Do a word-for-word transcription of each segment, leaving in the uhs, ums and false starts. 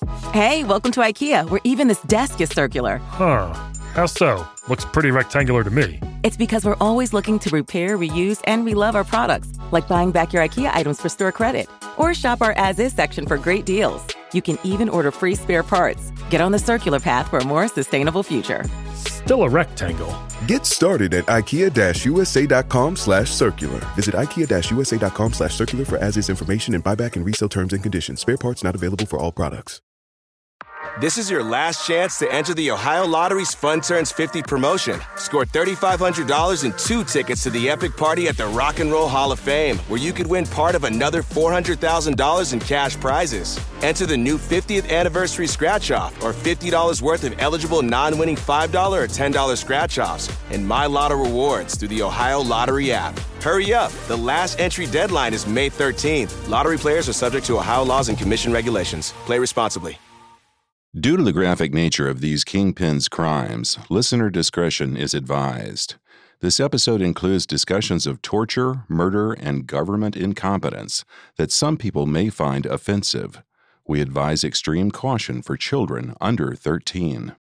Hey, welcome to IKEA, where even this desk is circular. Huh. How so? Looks pretty rectangular to me. It's because we're always looking to repair, reuse, and relove our products, like buying back your IKEA items for store credit. Or shop our as-is section for great deals. You can even order free spare parts. Get on the circular path for a more sustainable future. Still a rectangle. Get started at ikea-usa.com slash circular. Visit ikea-usa.com slash circular for as-is information and buyback and resale terms and conditions. Spare parts not available for all products. This is your last chance to enter the Ohio Lottery's Fun Turns fifty promotion. Score three thousand five hundred dollars and two tickets to the epic party at the Rock and Roll Hall of Fame, where you could win part of another four hundred thousand dollars in cash prizes. Enter the new fiftieth anniversary scratch-off or fifty dollars worth of eligible non-winning five dollars or ten dollars scratch-offs and My Lotto rewards through the Ohio Lottery app. Hurry up. The last entry deadline is May thirteenth. Lottery players are subject to Ohio laws and commission regulations. Play responsibly. Due to the graphic nature of these kingpins' crimes, listener discretion is advised. This episode includes discussions of torture, murder, and government incompetence that some people may find offensive. We advise extreme caution for children under thirteen.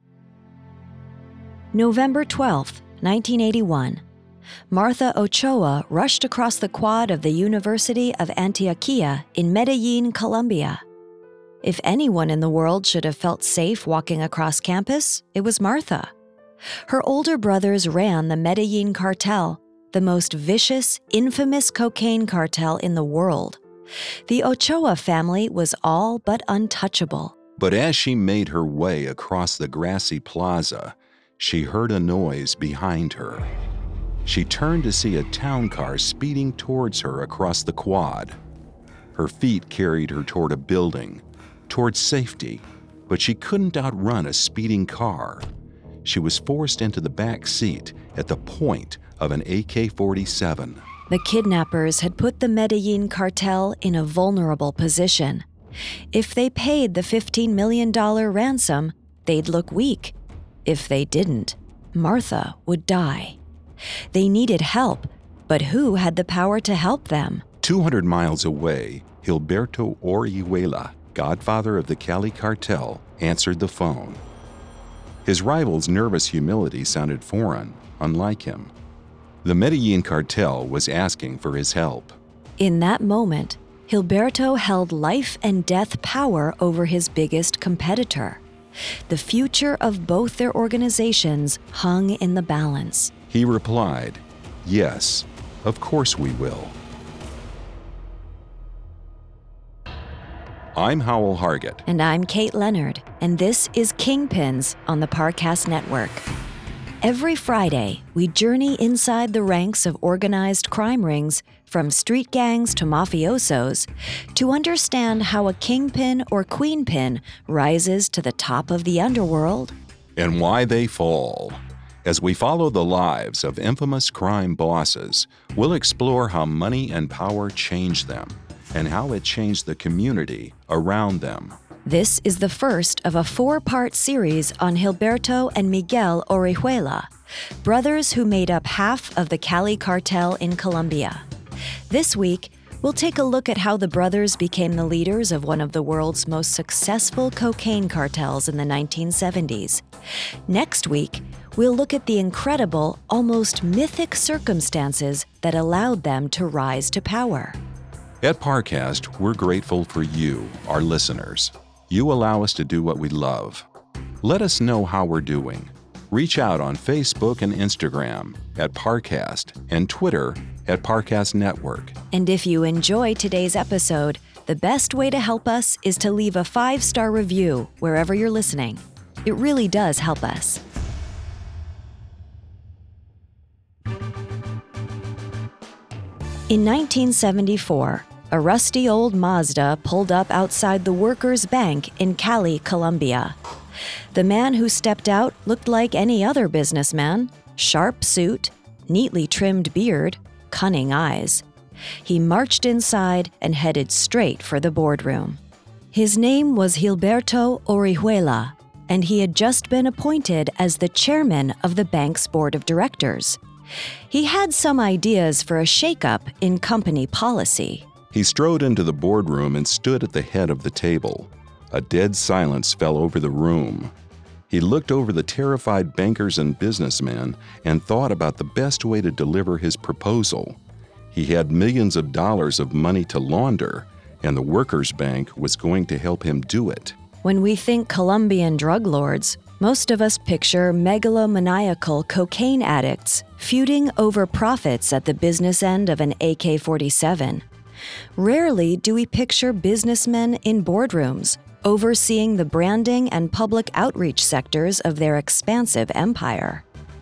November twelfth, nineteen eighty-one. Martha Ochoa rushed across the quad of the University of Antioquia in Medellin, Colombia. If anyone in the world should have felt safe walking across campus, it was Martha. Her older brothers ran the Medellin cartel, the most vicious, infamous cocaine cartel in the world. The Ochoa family was all but untouchable. But as she made her way across the grassy plaza, she heard a noise behind her. She turned to see a town car speeding towards her across the quad. Her feet carried her toward a building, towards safety, but she couldn't outrun a speeding car. She was forced into the back seat at the point of an A K forty-seven. The kidnappers had put the Medellin cartel in a vulnerable position. If they paid the fifteen million dollars ransom, they'd look weak. If they didn't, Martha would die. They needed help, but who had the power to help them? two hundred miles away, Gilberto Orihuela, godfather of the Cali cartel, answered the phone. His rival's nervous humility sounded foreign, unlike him. The Medellin cartel was asking for his help. In that moment, Gilberto held life and death power over his biggest competitor. The future of both their organizations hung in the balance. He replied, "Yes, of course we will." I'm Howell Hargett. And I'm Kate Leonard, and this is Kingpins on the Parcast Network. Every Friday, we journey inside the ranks of organized crime rings, from street gangs to mafiosos, to understand how a kingpin or queenpin rises to the top of the underworld. And why they fall. As we follow the lives of infamous crime bosses, we'll explore how money and power changed them, and how it changed the community around them. This is the first of a four-part series on Gilberto and Miguel Orihuela, brothers who made up half of the Cali cartel in Colombia. This week, we'll take a look at how the brothers became the leaders of one of the world's most successful cocaine cartels in the nineteen seventies. Next week, we'll look at the incredible, almost mythic circumstances that allowed them to rise to power. At Parcast, we're grateful for you, our listeners. You allow us to do what we love. Let us know how we're doing. Reach out on Facebook and Instagram at Parcast and Twitter at Parcast Network. And if you enjoy today's episode, the best way to help us is to leave a five-star review wherever you're listening. It really does help us. In nineteen seventy-four, a rusty old Mazda pulled up outside the Workers' Bank in Cali, Colombia. The man who stepped out looked like any other businessman: sharp suit, neatly trimmed beard, cunning eyes. He marched inside and headed straight for the boardroom. His name was Gilberto Orihuela, and he had just been appointed as the chairman of the bank's board of directors. He had some ideas for a shakeup in company policy. He strode into the boardroom and stood at the head of the table. A dead silence fell over the room. He looked over the terrified bankers and businessmen and thought about the best way to deliver his proposal. He had millions of dollars of money to launder, and the Workers' Bank was going to help him do it. When we think Colombian drug lords, most of us picture megalomaniacal cocaine addicts feuding over profits at the business end of an A K forty-seven. Rarely do we picture businessmen in boardrooms, overseeing the branding and public outreach sectors of their expansive empire.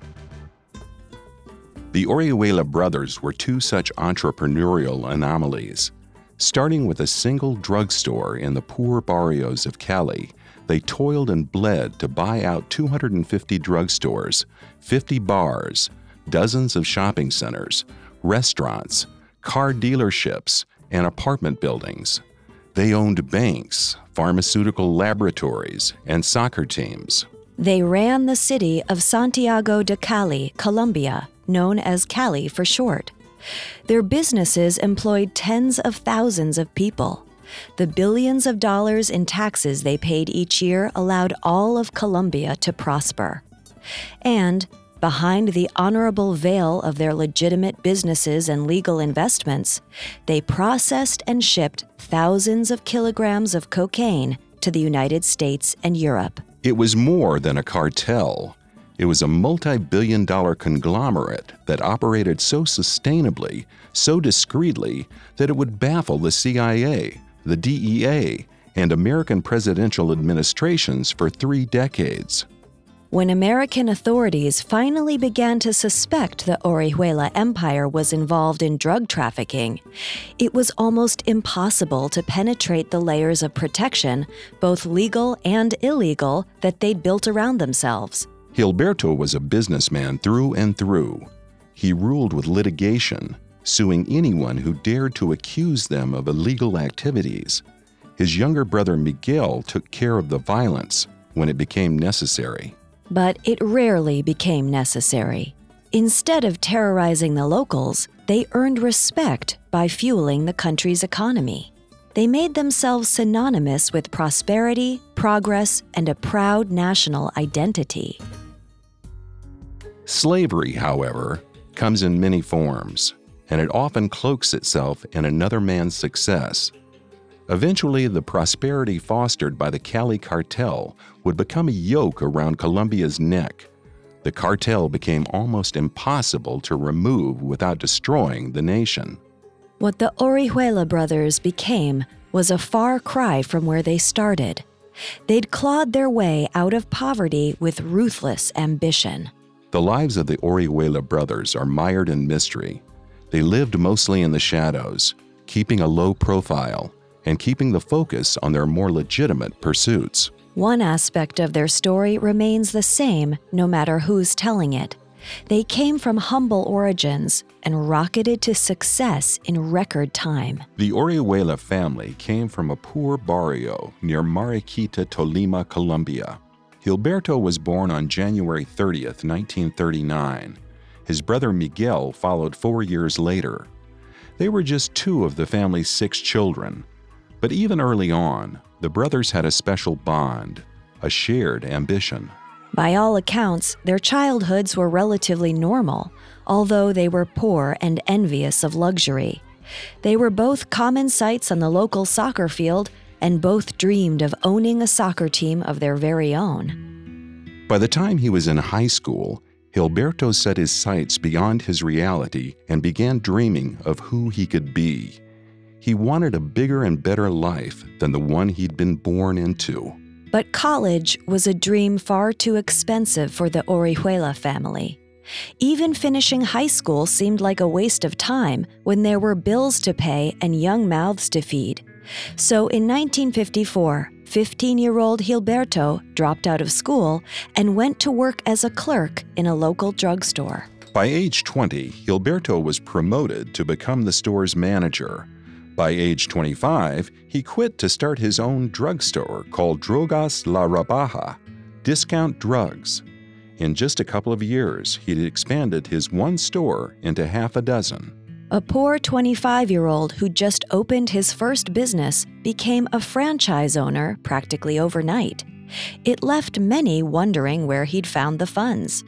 The Orihuela brothers were two such entrepreneurial anomalies. Starting with a single drugstore in the poor barrios of Cali, they toiled and bled to buy out two hundred fifty drugstores, fifty bars, dozens of shopping centers, restaurants, car dealerships, and apartment buildings. They owned banks, pharmaceutical laboratories, and soccer teams. They ran the city of Santiago de Cali, Colombia, known as Cali for short. Their businesses employed tens of thousands of people. The billions of dollars in taxes they paid each year allowed all of Colombia to prosper. And behind the honorable veil of their legitimate businesses and legal investments, they processed and shipped thousands of kilograms of cocaine to the United States and Europe. It was more than a cartel. It was a multi-billion dollar conglomerate that operated so sustainably, so discreetly, that it would baffle the C I A, the D E A, and American presidential administrations for three decades. When American authorities finally began to suspect the Orihuela Empire was involved in drug trafficking, it was almost impossible to penetrate the layers of protection, both legal and illegal, that they'd built around themselves. Gilberto was a businessman through and through. He ruled with litigation, suing anyone who dared to accuse them of illegal activities. His younger brother Miguel took care of the violence when it became necessary. But it rarely became necessary. Instead of terrorizing the locals, they earned respect by fueling the country's economy. They made themselves synonymous with prosperity, progress, and a proud national identity. Slavery, however, comes in many forms, and it often cloaks itself in another man's success. Eventually, the prosperity fostered by the Cali cartel would become a yoke around Colombia's neck. The cartel became almost impossible to remove without destroying the nation. What the Orihuela brothers became was a far cry from where they started. They'd clawed their way out of poverty with ruthless ambition. The lives of the Orihuela brothers are mired in mystery. They lived mostly in the shadows, keeping a low profile and keeping the focus on their more legitimate pursuits. One aspect of their story remains the same no matter who's telling it. They came from humble origins and rocketed to success in record time. The Orihuela family came from a poor barrio near Mariquita, Tolima, Colombia. Gilberto was born on January thirtieth, nineteen thirty-nine. His brother Miguel followed four years later. They were just two of the family's six children. But even early on, the brothers had a special bond, a shared ambition. By all accounts, their childhoods were relatively normal, although they were poor and envious of luxury. They were both common sights on the local soccer field, and both dreamed of owning a soccer team of their very own. By the time he was in high school, Gilberto set his sights beyond his reality and began dreaming of who he could be. He wanted a bigger and better life than the one he'd been born into. But college was a dream far too expensive for the Orihuela family. Even finishing high school seemed like a waste of time when there were bills to pay and young mouths to feed. So in nineteen fifty-four, fifteen-year-old Gilberto dropped out of school and went to work as a clerk in a local drugstore. By age twenty, Gilberto was promoted to become the store's manager. By age twenty-five, he quit to start his own drugstore called Drogas La Rebaja, Discount Drugs. In just a couple of years, he'd expanded his one store into half a dozen. A poor twenty-five-year-old who just opened his first business became a franchise owner practically overnight. It left many wondering where he'd found the funds.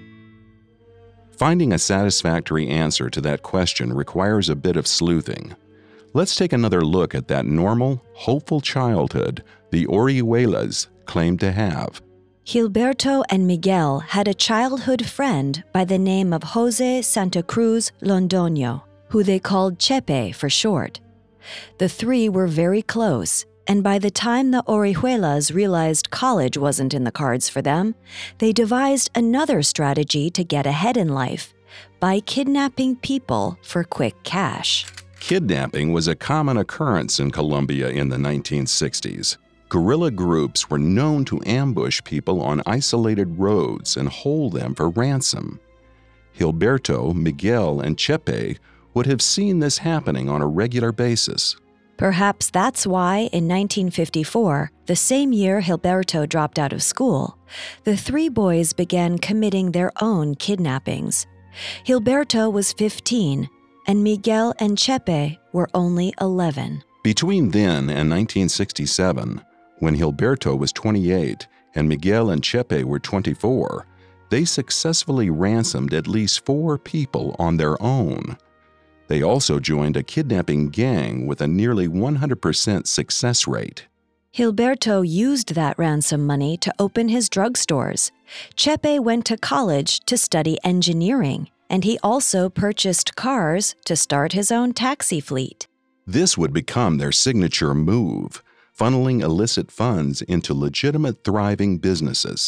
Finding a satisfactory answer to that question requires a bit of sleuthing. Let's take another look at that normal, hopeful childhood the Orihuelas claimed to have. Gilberto and Miguel had a childhood friend by the name of Jose Santa Cruz Londoño, who they called Chepe for short. The three were very close, and by the time the Orihuelas realized college wasn't in the cards for them, they devised another strategy to get ahead in life, by kidnapping people for quick cash. Kidnapping was a common occurrence in Colombia in the nineteen sixties. Guerrilla groups were known to ambush people on isolated roads and hold them for ransom. Gilberto, Miguel, and Chepe would have seen this happening on a regular basis. Perhaps that's why, in nineteen fifty-four, the same year Gilberto dropped out of school, the three boys began committing their own kidnappings. Gilberto was fifteen, and Miguel and Chepe were only eleven. Between then and nineteen sixty-seven, when Gilberto was twenty-eight and Miguel and Chepe were twenty-four, they successfully ransomed at least four people on their own. They also joined a kidnapping gang with a nearly one hundred percent success rate. Gilberto used that ransom money to open his drugstores. Chepe went to college to study engineering, and he also purchased cars to start his own taxi fleet. This would become their signature move, funneling illicit funds into legitimate, thriving businesses.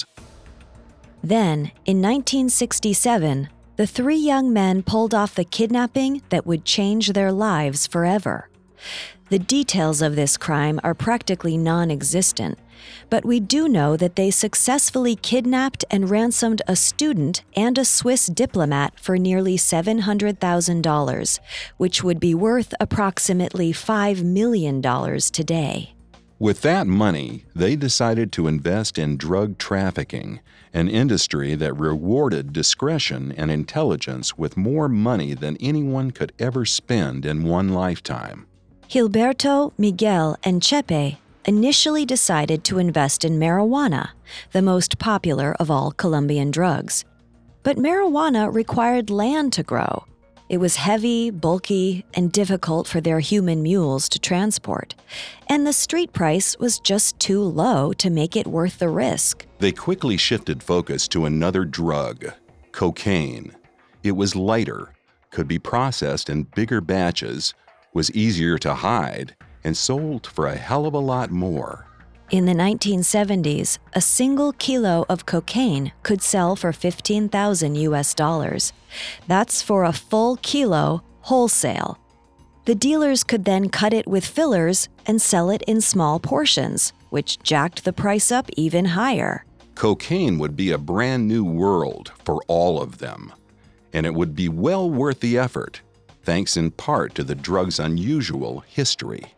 Then, in nineteen sixty-seven, the three young men pulled off the kidnapping that would change their lives forever. The details of this crime are practically non-existent, but we do know that they successfully kidnapped and ransomed a student and a Swiss diplomat for nearly seven hundred thousand dollars, which would be worth approximately five million dollars today. With that money, they decided to invest in drug trafficking, an industry that rewarded discretion and intelligence with more money than anyone could ever spend in one lifetime. Gilberto, Miguel, and Chepe initially decided to invest in marijuana, the most popular of all Colombian drugs. But marijuana required land to grow. It was heavy, bulky, and difficult for their human mules to transport, and the street price was just too low to make it worth the risk. They quickly shifted focus to another drug, cocaine. It was lighter, could be processed in bigger batches, was easier to hide, and sold for a hell of a lot more. In the nineteen seventies, a single kilo of cocaine could sell for fifteen thousand U S dollars. That's for a full kilo wholesale. The dealers could then cut it with fillers and sell it in small portions, which jacked the price up even higher. Cocaine would be a brand new world for all of them, and it would be well worth the effort, thanks in part to the drug's unusual history.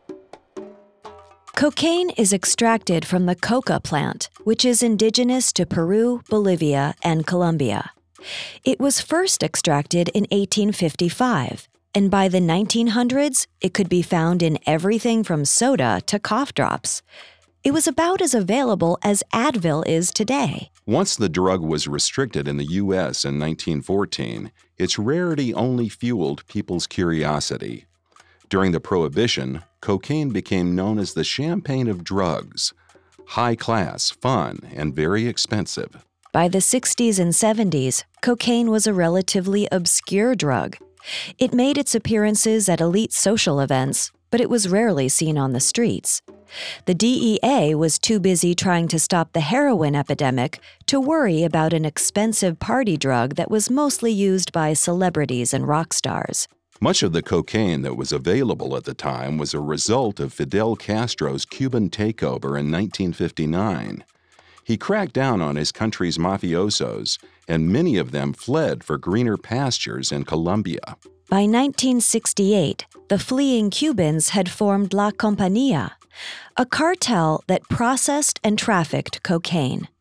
Cocaine is extracted from the coca plant, which is indigenous to Peru, Bolivia, and Colombia. It was first extracted in eighteen fifty-five, and by the nineteen hundreds, it could be found in everything from soda to cough drops. It was about as available as Advil is today. Once the drug was restricted in the U S in nineteen fourteen, its rarity only fueled people's curiosity. During the Prohibition, cocaine became known as the champagne of drugs, high class, fun, and very expensive. By the sixties and seventies, cocaine was a relatively obscure drug. It made its appearances at elite social events, but it was rarely seen on the streets. The D E A was too busy trying to stop the heroin epidemic to worry about an expensive party drug that was mostly used by celebrities and rock stars. Much of the cocaine that was available at the time was a result of Fidel Castro's Cuban takeover in nineteen fifty-nine. He cracked down on his country's mafiosos, and many of them fled for greener pastures in Colombia. By nineteen sixty-eight, the fleeing Cubans had formed La Compañía, a cartel that processed and trafficked cocaine.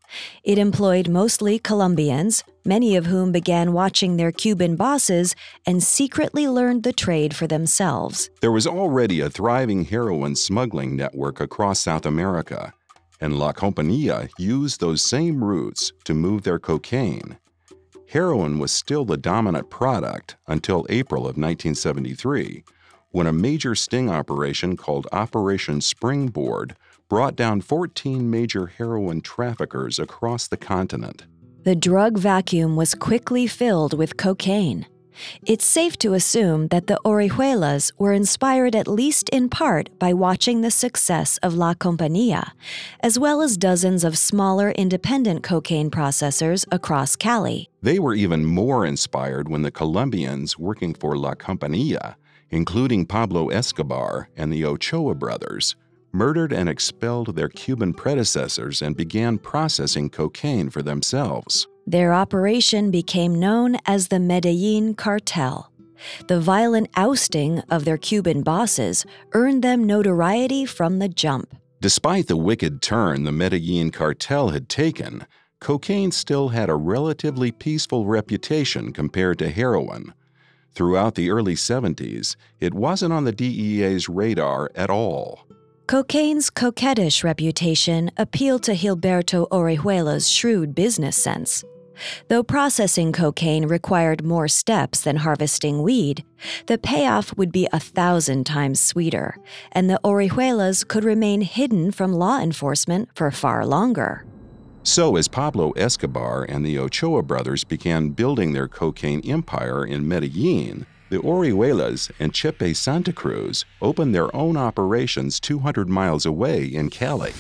It employed mostly Colombians, many of whom began watching their Cuban bosses and secretly learned the trade for themselves. There was already a thriving heroin smuggling network across South America, and La Compañía used those same routes to move their cocaine. Heroin was still the dominant product until April of nineteen seventy-three, when a major sting operation called Operation Springboard brought down fourteen major heroin traffickers across the continent. The drug vacuum was quickly filled with cocaine. It's safe to assume that the Orihuelas were inspired at least in part by watching the success of La Compañía, as well as dozens of smaller independent cocaine processors across Cali. They were even more inspired when the Colombians working for La Compañía, including Pablo Escobar and the Ochoa brothers, murdered and expelled their Cuban predecessors and began processing cocaine for themselves. Their operation became known as the Medellín Cartel. The violent ousting of their Cuban bosses earned them notoriety from the jump. Despite the wicked turn the Medellín Cartel had taken, cocaine still had a relatively peaceful reputation compared to heroin. Throughout the early seventies, it wasn't on the D E A's radar at all. Cocaine's coquettish reputation appealed to Gilberto Orihuela's shrewd business sense. Though processing cocaine required more steps than harvesting weed, the payoff would be a thousand times sweeter, and the Orihuelas could remain hidden from law enforcement for far longer. So as Pablo Escobar and the Ochoa brothers began building their cocaine empire in Medellín, the Orihuelas and Chepe Santa Cruz opened their own operations two hundred miles away in Cali.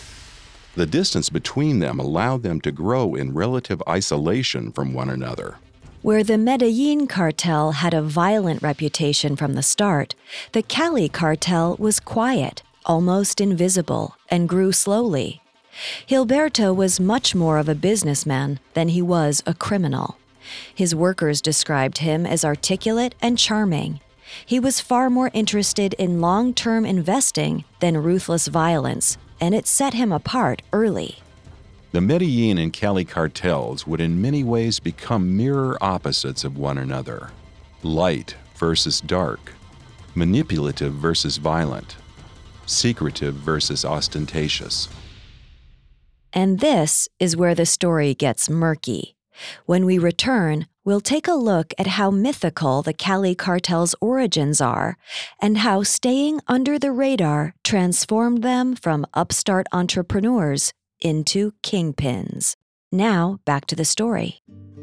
The distance between them allowed them to grow in relative isolation from one another. Where the Medellín cartel had a violent reputation from the start, the Cali cartel was quiet, almost invisible, and grew slowly. Gilberto was much more of a businessman than he was a criminal. His workers described him as articulate and charming. He was far more interested in long-term investing than ruthless violence, and it set him apart early. The Medellín and Cali cartels would in many ways become mirror opposites of one another. Light versus dark, manipulative versus violent, secretive versus ostentatious. And this is where the story gets murky. When we return, we'll take a look at how mythical the Cali cartel's origins are and how staying under the radar transformed them from upstart entrepreneurs into kingpins. Now, back to the story.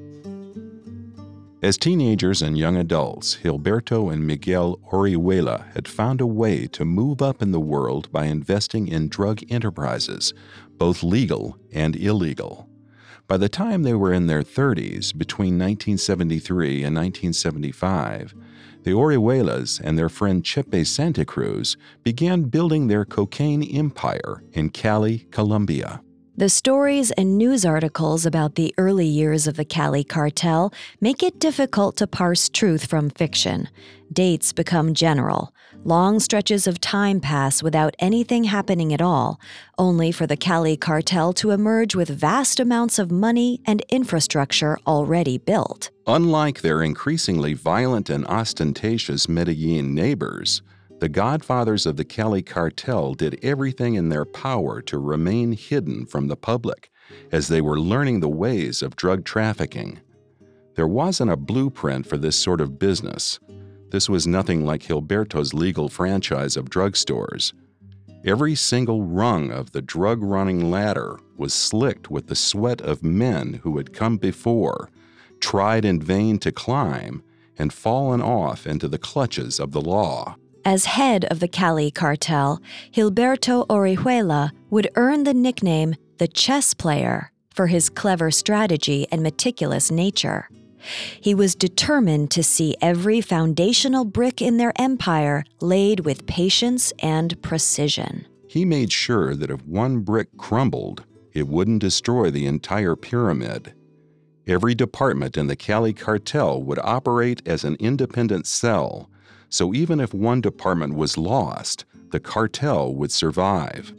As teenagers and young adults, Gilberto and Miguel Orihuela had found a way to move up in the world by investing in drug enterprises, both legal and illegal. By the time they were in their thirties, between nineteen seventy-three and nineteen seventy-five, the Orihuelas and their friend Chepe Santa Cruz began building their cocaine empire in Cali, Colombia. The stories and news articles about the early years of the Cali cartel make it difficult to parse truth from fiction. Dates become general. Long stretches of time pass without anything happening at all, only for the Cali cartel to emerge with vast amounts of money and infrastructure already built. Unlike their increasingly violent and ostentatious Medellín neighbors, the godfathers of the Cali cartel did everything in their power to remain hidden from the public as they were learning the ways of drug trafficking. There wasn't a blueprint for this sort of business. This was nothing like Gilberto's legal franchise of drugstores. Every single rung of the drug-running ladder was slicked with the sweat of men who had come before, tried in vain to climb, and fallen off into the clutches of the law. As head of the Cali cartel, Gilberto Orihuela would earn the nickname the chess player for his clever strategy and meticulous nature. He was determined to see every foundational brick in their empire laid with patience and precision. He made sure that if one brick crumbled, it wouldn't destroy the entire pyramid. Every department in the Cali cartel would operate as an independent cell, so even if one department was lost, the cartel would survive.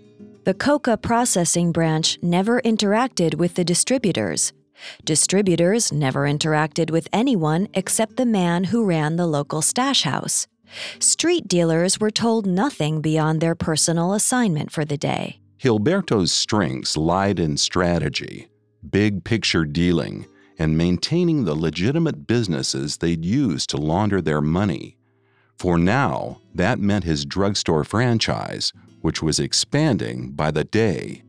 The coca processing branch never interacted with the distributors. Distributors never interacted with anyone except the man who ran the local stash house. Street dealers were told nothing beyond their personal assignment for the day. Gilberto's strengths lied in strategy, big-picture dealing, and maintaining the legitimate businesses they'd use to launder their money. For now, that meant his drugstore franchise, which was expanding by the day.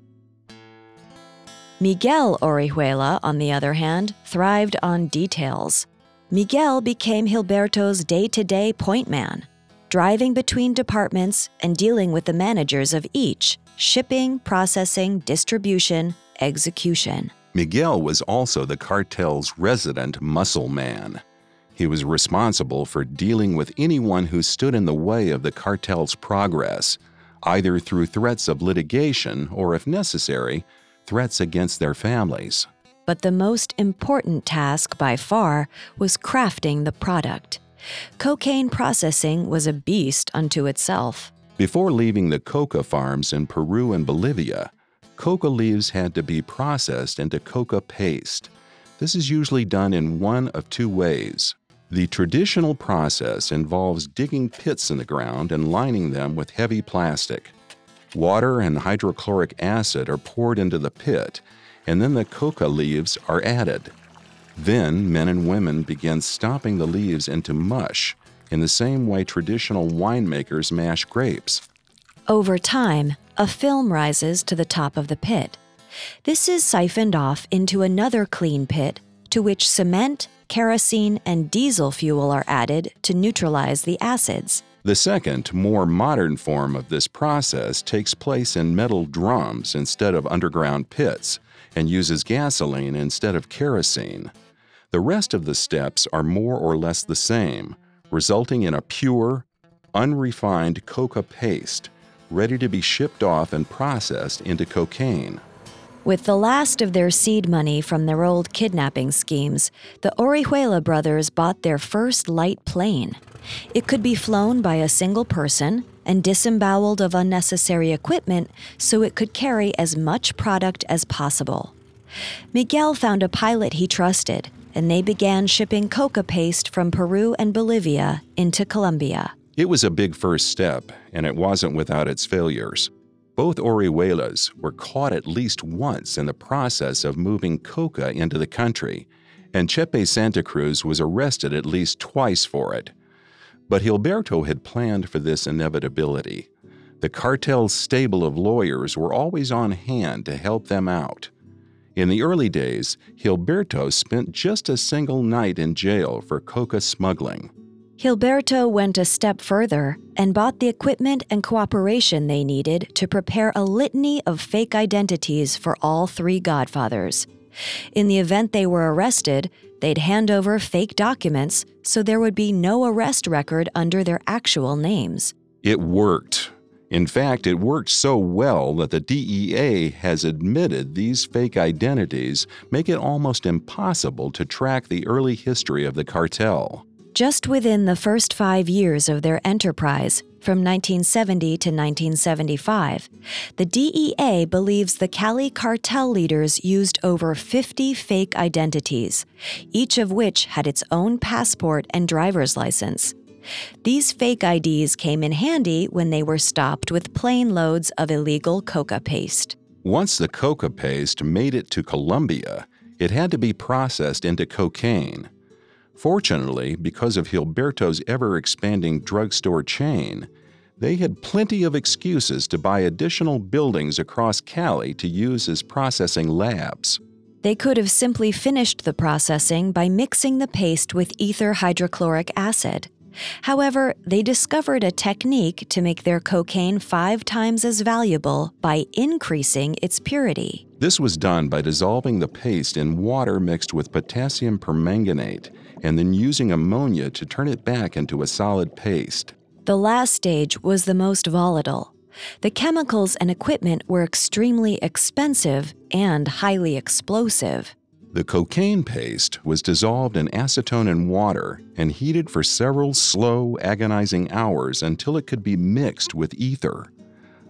Miguel Orihuela, on the other hand, thrived on details. Miguel became Gilberto's day-to-day point man, driving between departments and dealing with the managers of each: shipping, processing, distribution, execution. Miguel was also the cartel's resident muscle man. He was responsible for dealing with anyone who stood in the way of the cartel's progress, either through threats of litigation or, if necessary, threats against their families. But the most important task by far was crafting the product. Cocaine processing was a beast unto itself. Before leaving the coca farms in Peru and Bolivia, coca leaves had to be processed into coca paste. This is usually done in one of two ways. The traditional process involves digging pits in the ground and lining them with heavy plastic. Water and hydrochloric acid are poured into the pit, and then the coca leaves are added. Then men and women begin stomping the leaves into mush, in the same way traditional winemakers mash grapes. Over time, a film rises to the top of the pit. This is siphoned off into another clean pit, to which cement, kerosene, and diesel fuel are added to neutralize the acids. The second, more modern form of this process takes place in metal drums instead of underground pits, and uses gasoline instead of kerosene. The rest of the steps are more or less the same, resulting in a pure, unrefined coca paste, ready to be shipped off and processed into cocaine. With the last of their seed money from their old kidnapping schemes, the Orihuela brothers bought their first light plane. It could be flown by a single person and disemboweled of unnecessary equipment so it could carry as much product as possible. Miguel found a pilot he trusted, and they began shipping coca paste from Peru and Bolivia into Colombia. It was a big first step, and it wasn't without its failures. Both Orihuelas were caught at least once in the process of moving coca into the country, and Chepe Santa Cruz was arrested at least twice for it. But Gilberto had planned for this inevitability. The cartel's stable of lawyers were always on hand to help them out. In the early days, Gilberto spent just a single night in jail for coca smuggling. Gilberto went a step further and bought the equipment and cooperation they needed to prepare a litany of fake identities for all three godfathers. In the event they were arrested, they'd hand over fake documents so there would be no arrest record under their actual names. It worked. In fact, it worked so well that the D E A has admitted these fake identities make it almost impossible to track the early history of the cartel. Just within the first five years of their enterprise, from nineteen seventy to nineteen seventy-five, the D E A believes the Cali cartel leaders used over fifty fake identities, each of which had its own passport and driver's license. These fake I Ds came in handy when they were stopped with plane loads of illegal coca paste. Once the coca paste made it to Colombia, it had to be processed into cocaine. Fortunately, because of Gilberto's ever-expanding drugstore chain, they had plenty of excuses to buy additional buildings across Cali to use as processing labs. They could have simply finished the processing by mixing the paste with ether hydrochloric acid. However, they discovered a technique to make their cocaine five times as valuable by increasing its purity. This was done by dissolving the paste in water mixed with potassium permanganate and then using ammonia to turn it back into a solid paste. The last stage was the most volatile. The chemicals and equipment were extremely expensive and highly explosive. The cocaine paste was dissolved in acetone and water and heated for several slow, agonizing hours until it could be mixed with ether.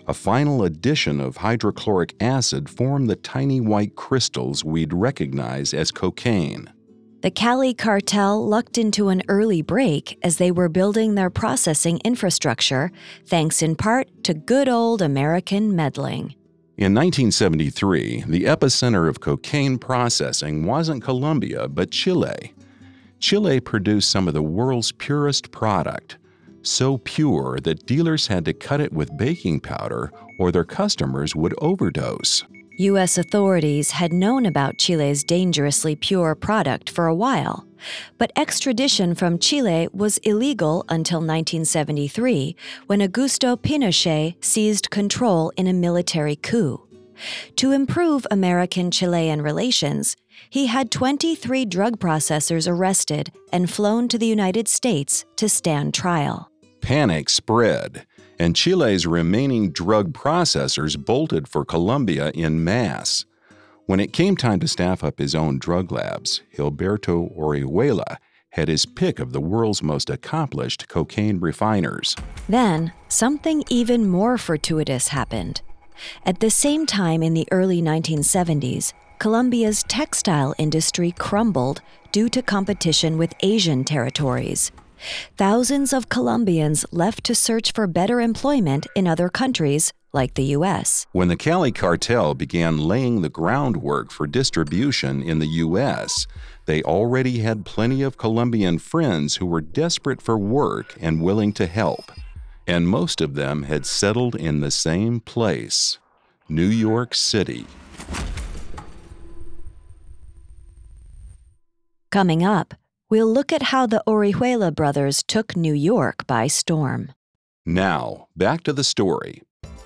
A final addition of hydrochloric acid formed the tiny white crystals we'd recognize as cocaine. The Cali cartel lucked into an early break as they were building their processing infrastructure, thanks in part to good old American meddling. In nineteen seventy-three, the epicenter of cocaine processing wasn't Colombia, but Chile. Chile produced some of the world's purest product, so pure that dealers had to cut it with baking powder or their customers would overdose. U S authorities had known about Chile's dangerously pure product for a while, but extradition from Chile was illegal until nineteen seventy-three, when Augusto Pinochet seized control in a military coup. To improve American-Chilean relations, he had twenty-three drug processors arrested and flown to the United States to stand trial. Panic spread, and Chile's remaining drug processors bolted for Colombia en masse. When it came time to staff up his own drug labs, Gilberto Orihuela had his pick of the world's most accomplished cocaine refiners. Then, something even more fortuitous happened. At the same time in the early nineteen seventies, Colombia's textile industry crumbled due to competition with Asian territories. Thousands of Colombians left to search for better employment in other countries, like the U S. When the Cali cartel began laying the groundwork for distribution in the U S, they already had plenty of Colombian friends who were desperate for work and willing to help. And most of them had settled in the same place, New York City. Coming up, we'll look at how the Orihuela brothers took New York by storm. Now, back to the story.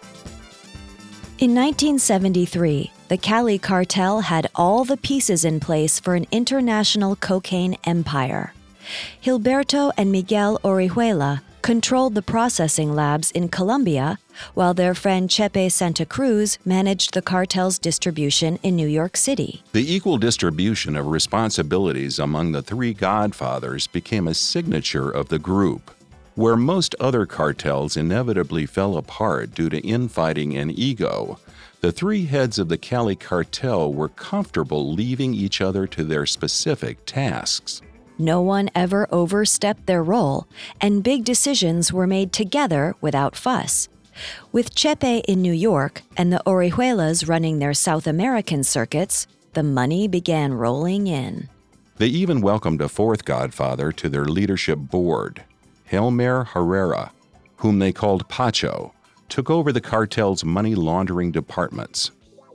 In nineteen seventy-three, the Cali cartel had all the pieces in place for an international cocaine empire. Gilberto and Miguel Orihuela controlled the processing labs in Colombia, while their friend Chepe Santa Cruz managed the cartel's distribution in New York City. The equal distribution of responsibilities among the three godfathers became a signature of the group. Where most other cartels inevitably fell apart due to infighting and ego, the three heads of the Cali cartel were comfortable leaving each other to their specific tasks. No one ever overstepped their role, and big decisions were made together without fuss. With Chepe in New York and the Orihuelas running their South American circuits, the money began rolling in. They even welcomed a fourth godfather to their leadership board. Helmer Herrera, whom they called Pacho, took over the cartel's money laundering departments.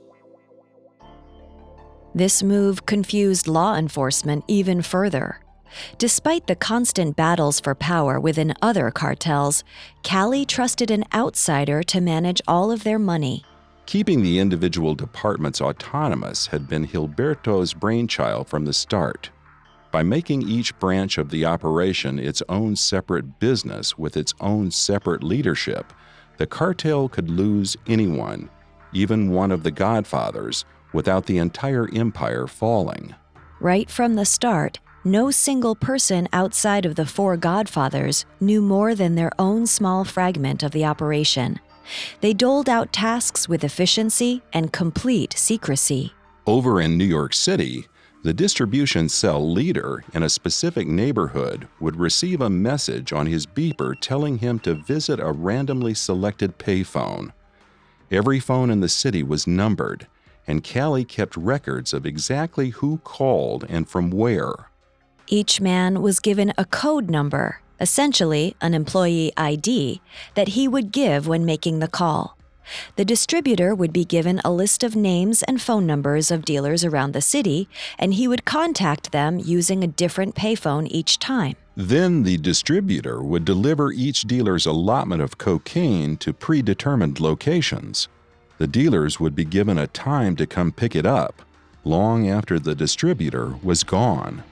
This move confused law enforcement even further. Despite the constant battles for power within other cartels, Cali trusted an outsider to manage all of their money. Keeping the individual departments autonomous had been Gilberto's brainchild from the start. By making each branch of the operation its own separate business with its own separate leadership, the cartel could lose anyone, even one of the godfathers, without the entire empire falling. Right from the start, no single person outside of the four godfathers knew more than their own small fragment of the operation. They doled out tasks with efficiency and complete secrecy. Over in New York City, the distribution cell leader in a specific neighborhood would receive a message on his beeper telling him to visit a randomly selected payphone. Every phone in the city was numbered, and Cali kept records of exactly who called and from where. Each man was given a code number, essentially an employee I D, that he would give when making the call. The distributor would be given a list of names and phone numbers of dealers around the city, and he would contact them using a different payphone each time. Then the distributor would deliver each dealer's allotment of cocaine to predetermined locations. The dealers would be given a time to come pick it up, long after the distributor was gone.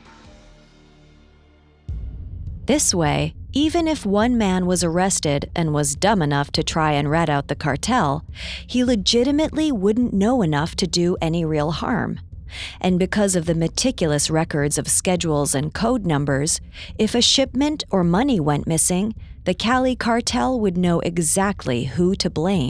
This way, even if one man was arrested and was dumb enough to try and rat out the cartel, he legitimately wouldn't know enough to do any real harm. And because of the meticulous records of schedules and code numbers, if a shipment or money went missing, the Cali cartel would know exactly who to blame.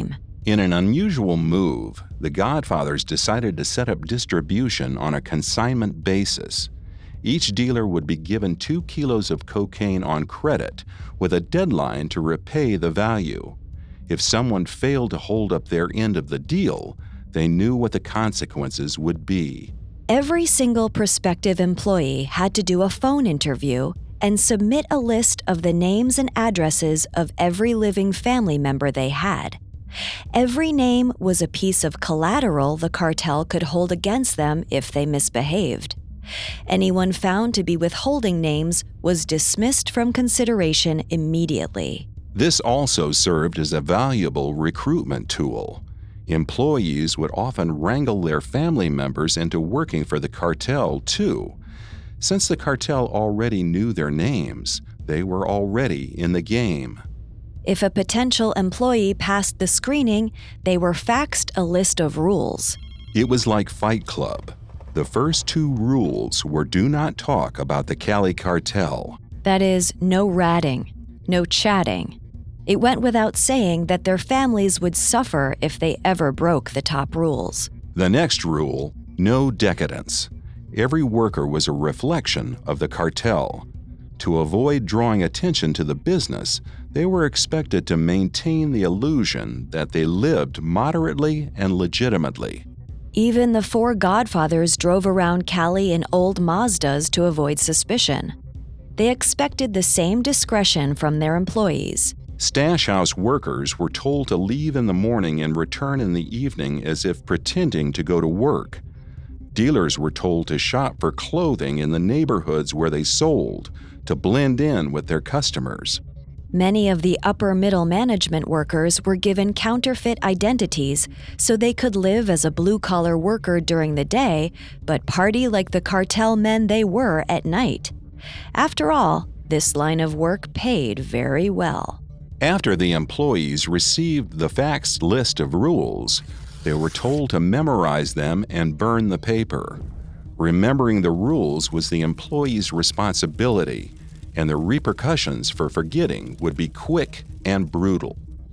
In an unusual move, the Godfathers decided to set up distribution on a consignment basis. Each dealer would be given two kilos of cocaine on credit with a deadline to repay the value. If someone failed to hold up their end of the deal, they knew what the consequences would be. Every single prospective employee had to do a phone interview and submit a list of the names and addresses of every living family member they had. Every name was a piece of collateral the cartel could hold against them if they misbehaved. Anyone found to be withholding names was dismissed from consideration immediately. This also served as a valuable recruitment tool. Employees would often wrangle their family members into working for the cartel, too. Since the cartel already knew their names, they were already in the game. If a potential employee passed the screening, they were faxed a list of rules. It was like Fight Club. The first two rules were do not talk about the Cali cartel. That is, no ratting, no chatting. It went without saying that their families would suffer if they ever broke the top rules. The next rule, no decadence. Every worker was a reflection of the cartel. To avoid drawing attention to the business, they were expected to maintain the illusion that they lived moderately and legitimately. Even the four Godfathers drove around Cali in old Mazdas to avoid suspicion. They expected the same discretion from their employees. Stash house workers were told to leave in the morning and return in the evening as if pretending to go to work. Dealers were told to shop for clothing in the neighborhoods where they sold, to blend in with their customers. Many of the upper middle management workers were given counterfeit identities so they could live as a blue-collar worker during the day, but party like the cartel men they were at night. After all, this line of work paid very well. After the employees received the faxed list of rules, they were told to memorize them and burn the paper. Remembering the rules was the employee's responsibility, and the repercussions for forgetting would be quick and brutal.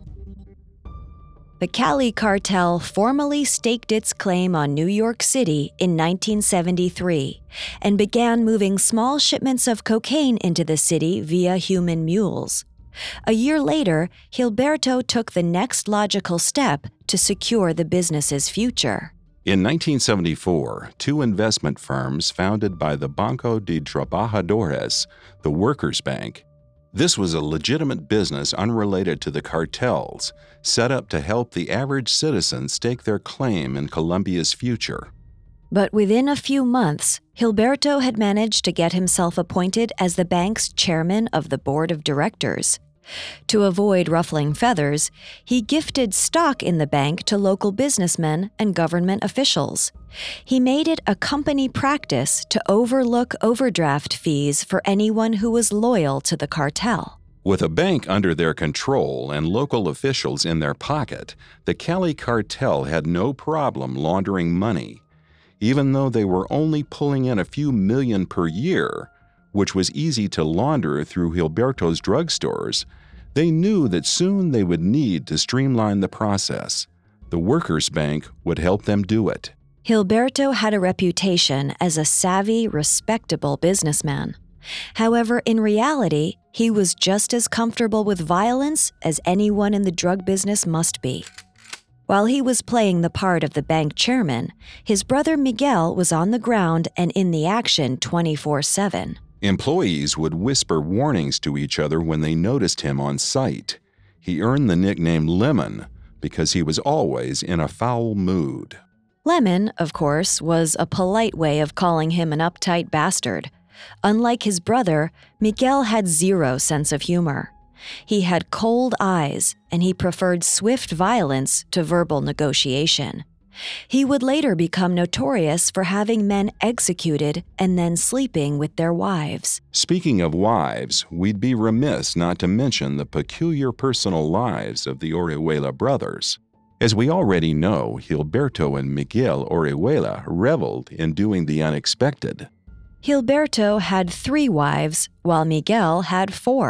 The Cali cartel formally staked its claim on New York City in nineteen seventy-three and began moving small shipments of cocaine into the city via human mules. A year later, Gilberto took the next logical step to secure the business's future. In nineteen seventy-four, two investment firms founded by the Banco de Trabajadores, the Workers' Bank. This was a legitimate business unrelated to the cartels, set up to help the average citizen stake their claim in Colombia's future. But within a few months, Gilberto had managed to get himself appointed as the bank's chairman of the board of directors. To avoid ruffling feathers, he gifted stock in the bank to local businessmen and government officials. He made it a company practice to overlook overdraft fees for anyone who was loyal to the cartel. With a bank under their control and local officials in their pocket, the Cali cartel had no problem laundering money. Even though they were only pulling in a few million per year, which was easy to launder through Gilberto's drugstores, they knew that soon they would need to streamline the process. The Workers' Bank would help them do it. Gilberto had a reputation as a savvy, respectable businessman. However, in reality, he was just as comfortable with violence as anyone in the drug business must be. While he was playing the part of the bank chairman, his brother Miguel was on the ground and in the action twenty-four seven. Employees would whisper warnings to each other when they noticed him on site. He earned the nickname Lemon because he was always in a foul mood. Lemon, of course, was a polite way of calling him an uptight bastard. Unlike his brother, Miguel had zero sense of humor. He had cold eyes, and he preferred swift violence to verbal negotiation. He would later become notorious for having men executed and then sleeping with their wives. Speaking of wives, we'd be remiss not to mention the peculiar personal lives of the Orihuela brothers. As we already know, Gilberto and Miguel Orihuela reveled in doing the unexpected. Gilberto had three wives, while Miguel had four.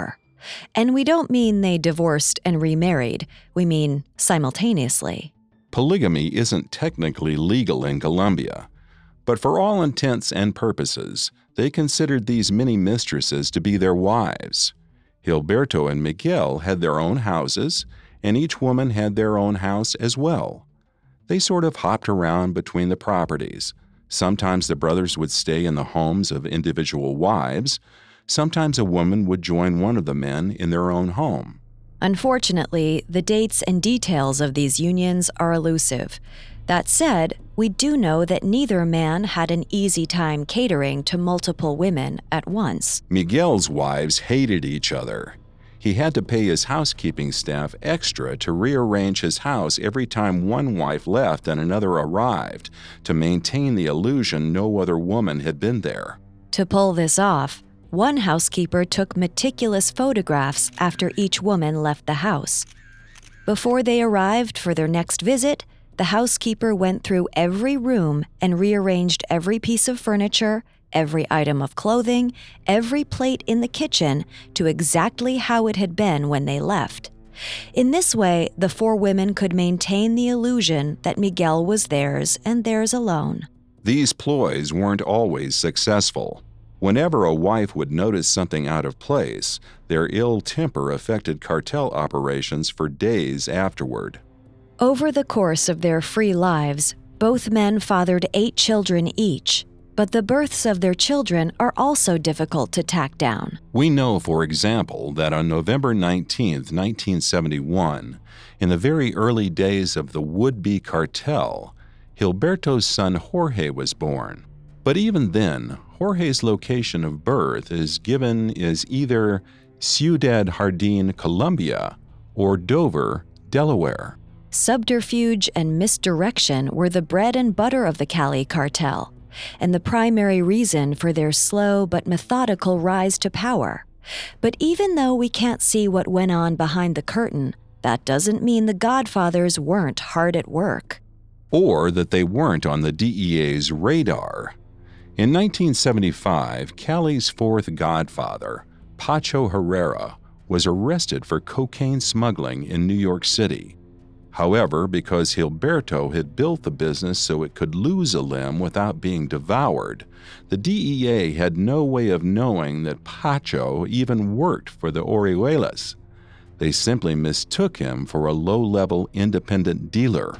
And we don't mean they divorced and remarried. We mean simultaneously. Polygamy isn't technically legal in Colombia, but for all intents and purposes, they considered these many mistresses to be their wives. Gilberto and Miguel had their own houses, and each woman had their own house as well. They sort of hopped around between the properties. Sometimes the brothers would stay in the homes of individual wives. Sometimes a woman would join one of the men in their own home. Unfortunately, the dates and details of these unions are elusive. That said, we do know that neither man had an easy time catering to multiple women at once. Miguel's wives hated each other. He had to pay his housekeeping staff extra to rearrange his house every time one wife left and another arrived, to maintain the illusion no other woman had been there. To pull this off, one housekeeper took meticulous photographs after each woman left the house. Before they arrived for their next visit, the housekeeper went through every room and rearranged every piece of furniture, every item of clothing, every plate in the kitchen to exactly how it had been when they left. In this way, the four women could maintain the illusion that Miguel was theirs and theirs alone. These ploys weren't always successful. Whenever a wife would notice something out of place, their ill temper affected cartel operations for days afterward. Over the course of their free lives, both men fathered eight children each, but the births of their children are also difficult to tack down. We know, for example, that on November nineteenth, nineteen seventy-one, in the very early days of the would-be cartel, Gilberto's son Jorge was born. But even then, Jorge's location of birth is given as either Ciudad Jardín, Colombia, or Dover, Delaware. Subterfuge and misdirection were the bread and butter of the Cali cartel, and the primary reason for their slow but methodical rise to power. But even though we can't see what went on behind the curtain, that doesn't mean the Godfathers weren't hard at work. Or that they weren't on the D E A's radar. In nineteen seventy-five, Cali's fourth godfather, Pacho Herrera, was arrested for cocaine smuggling in New York City. However, because Gilberto had built the business so it could lose a limb without being devoured, the D E A had no way of knowing that Pacho even worked for the Orihuelas. They simply mistook him for a low-level independent dealer.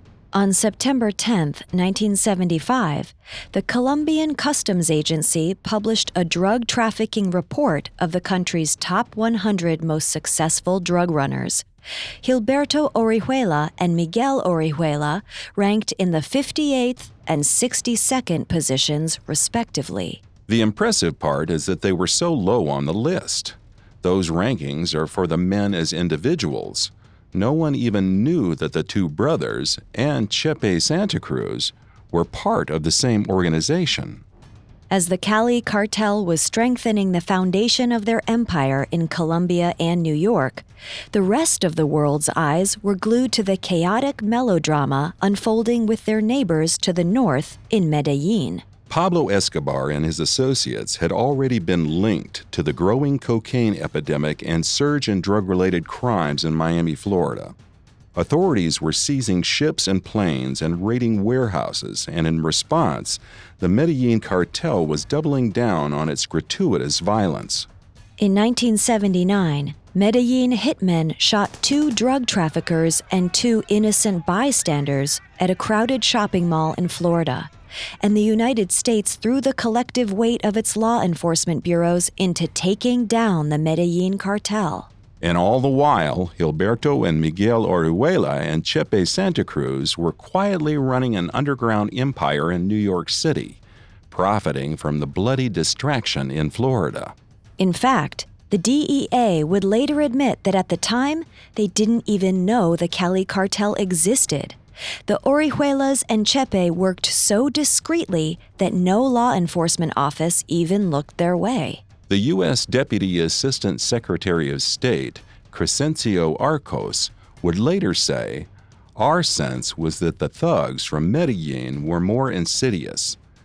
On September tenth, nineteen seventy-five, the Colombian Customs Agency published a drug trafficking report of the country's top one hundred most successful drug runners. Gilberto Orihuela and Miguel Orihuela ranked in the fifty-eighth and sixty-second positions, respectively. The impressive part is that they were so low on the list. Those rankings are for the men as individuals. No one even knew that the two brothers and Chepe Santa Cruz were part of the same organization. As the Cali cartel was strengthening the foundation of their empire in Colombia and New York, the rest of the world's eyes were glued to the chaotic melodrama unfolding with their neighbors to the north in Medellin. Pablo Escobar and his associates had already been linked to the growing cocaine epidemic and surge in drug-related crimes in Miami, Florida. Authorities were seizing ships and planes and raiding warehouses, and in response, the Medellin cartel was doubling down on its gratuitous violence. In nineteen seventy-nine, Medellin hitmen shot two drug traffickers and two innocent bystanders at a crowded shopping mall in Florida, and the United States threw the collective weight of its law enforcement bureaus into taking down the Medellin cartel. And all the while, Gilberto and Miguel Orihuela and Chepe Santa Cruz were quietly running an underground empire in New York City, profiting from the bloody distraction in Florida. In fact, the D E A would later admit that at the time, they didn't even know the Cali cartel existed. The Orihuelas and Chepe worked so discreetly that no law enforcement office even looked their way. The U S Deputy Assistant Secretary of State, Crescencio Arcos, would later say, "Our sense was that the thugs from Medellin were more insidious.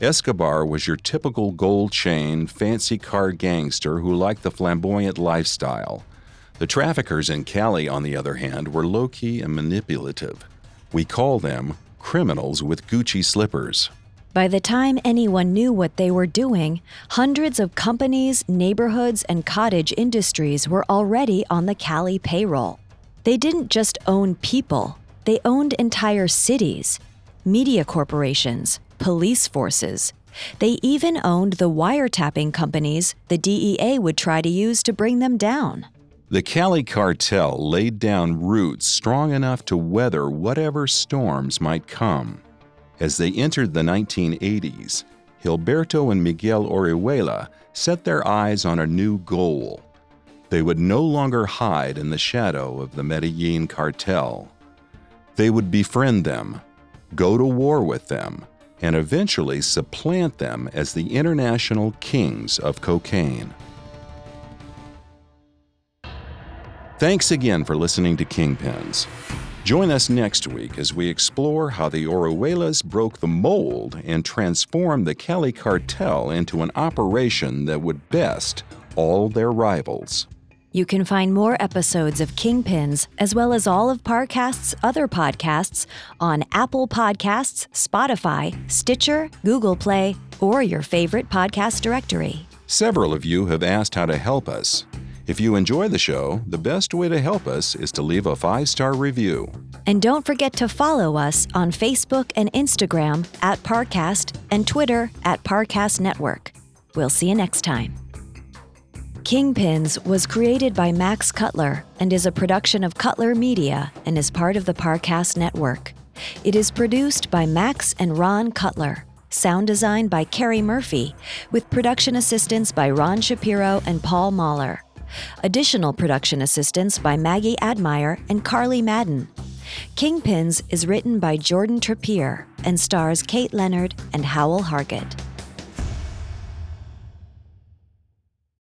Escobar was your typical gold chain, fancy car gangster who liked the flamboyant lifestyle. The traffickers in Cali, on the other hand, were low-key and manipulative. We call them criminals with Gucci slippers. By the time anyone knew what they were doing, hundreds of companies, neighborhoods, and cottage industries were already on the Cali payroll. They didn't just own people, they owned entire cities, media corporations, police forces. They even owned the wiretapping companies the D E A would try to use to bring them down. The Cali cartel laid down roots strong enough to weather whatever storms might come. As they entered the nineteen eighties, Gilberto and Miguel Orihuela set their eyes on a new goal. They would no longer hide in the shadow of the Medellin cartel. They would befriend them, go to war with them, and eventually supplant them as the international kings of cocaine. Thanks again for listening to Kingpins. Join us next week as we explore how the Orihuelas broke the mold and transformed the Cali cartel into an operation that would best all their rivals. You can find more episodes of Kingpins, as well as all of Parcast's other podcasts, on Apple Podcasts, Spotify, Stitcher, Google Play, or your favorite podcast directory. Several of you have asked how to help us. If you enjoy the show, the best way to help us is to leave a five-star review. And don't forget to follow us on Facebook and Instagram at Parcast and Twitter at Parcast Network. We'll see you next time. Kingpins was created by Max Cutler and is a production of Cutler Media and is part of the Parcast Network. It is produced by Max and Ron Cutler. Sound design by Carrie Murphy, with production assistance by Ron Shapiro and Paul Mahler. Additional production assistance by Maggie Admire and Carly Madden. Kingpins is written by Jordan Trappier and stars Kate Leonard and Howell Hargett.